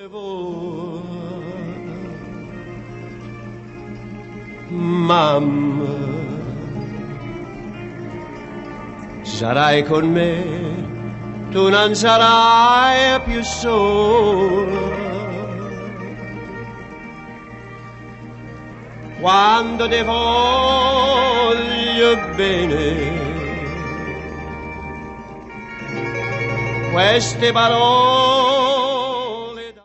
Mamma, sarai con me, tu non sarai più sola. Quando ti voglio bene, queste parole